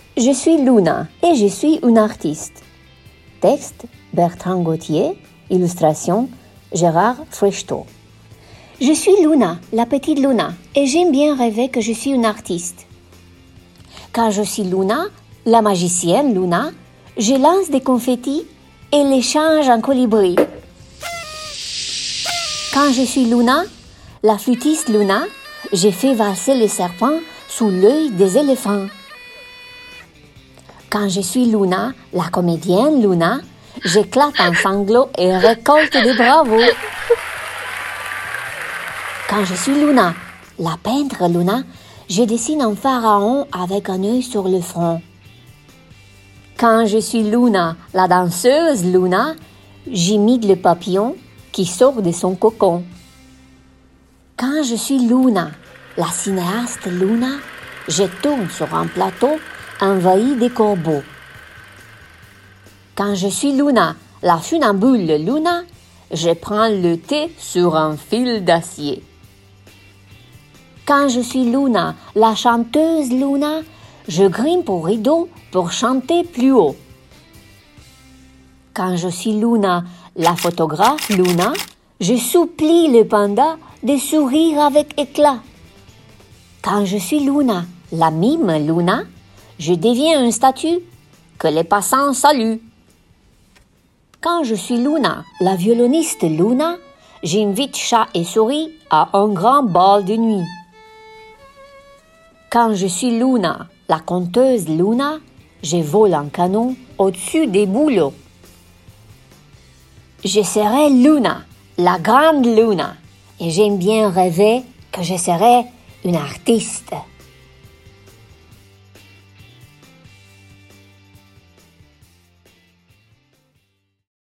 Je suis Luna et je suis une artiste. Texte Bertrand Gauthier, illustration Gérard Frechtot. Je suis Luna, la petite Luna, et j'aime bien rêver que je suis une artiste. Quand je suis Luna, la magicienne Luna, je lance des confettis et les change en colibris. Quand je suis Luna, la flûtiste Luna, je fais valser les serpents sous l'œil des éléphants. Quand je suis Luna, la comédienne Luna, j'éclate en sanglots et récolte des bravos. Quand je suis Luna, la peintre Luna, je dessine un pharaon avec un œil sur le front. Quand je suis Luna, la danseuse Luna, j'imite le papillon qui sort de son cocon. Quand je suis Luna, la cinéaste Luna, je tourne sur un plateau envahi des corbeaux. Quand je suis Luna, la funambule Luna, je prends le thé sur un fil d'acier. Quand je suis Luna, la chanteuse Luna, je grimpe au rideau pour chanter plus haut. Quand je suis Luna, la photographe Luna, je supplie le panda de sourire avec éclat. Quand je suis Luna, la mime Luna, je deviens une statue que les passants saluent. Quand je suis Luna, la violoniste Luna, j'invite chat et souris à un grand bal de nuit. Quand je suis Luna, la conteuse Luna, je vole en canon au-dessus des bouleaux. Je serai Luna, la grande Luna, et j'aime bien rêver que je serai une artiste.